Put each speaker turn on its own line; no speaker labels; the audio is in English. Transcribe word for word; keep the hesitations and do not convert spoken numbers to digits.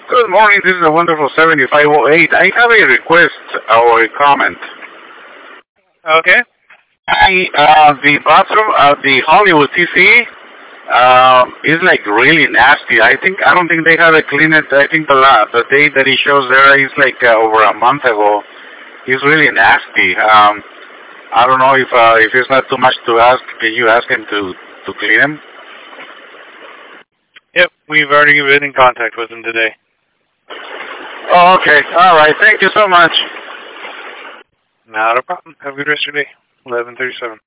Good morning, this is a wonderful seventy-five oh eight. I have a request or a comment.
Okay.
I, uh, the bathroom at the Hollywood T C uh, is like really nasty. I think, I don't think they have it cleaned. I think the, la- the date that he shows there is like uh, over a month ago. It's really nasty. Um, I don't know if uh, if it's not too much to ask. Can you ask him to, to clean him?
Yep, we've already been in contact with him today.
Oh, okay. All right. Thank you so much.
Not a problem. Have a good rest of your day. eleven thirty-seven.